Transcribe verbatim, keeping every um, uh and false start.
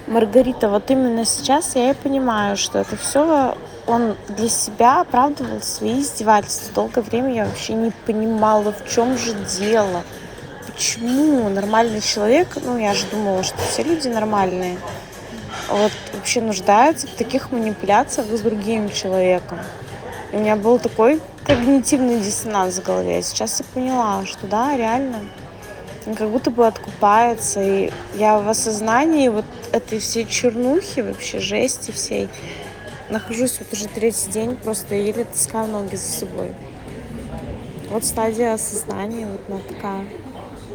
Маргарита, вот именно сейчас я и понимаю, что это все он для себя оправдывал свои издевательства. Долгое время я вообще не понимала, в чем же дело. Почему нормальный человек, ну, я же думала, что все люди нормальные, вот вообще нуждаются в таких манипуляциях с другим человеком. И у меня был такой когнитивный диссонанс в голове. Сейчас я поняла, что да, реально, он как будто бы откупается. И я в осознании вот этой всей чернухи, вообще жести всей, нахожусь вот уже третий день, просто еле таскаю ноги за собой. Вот стадия осознания, вот она такая.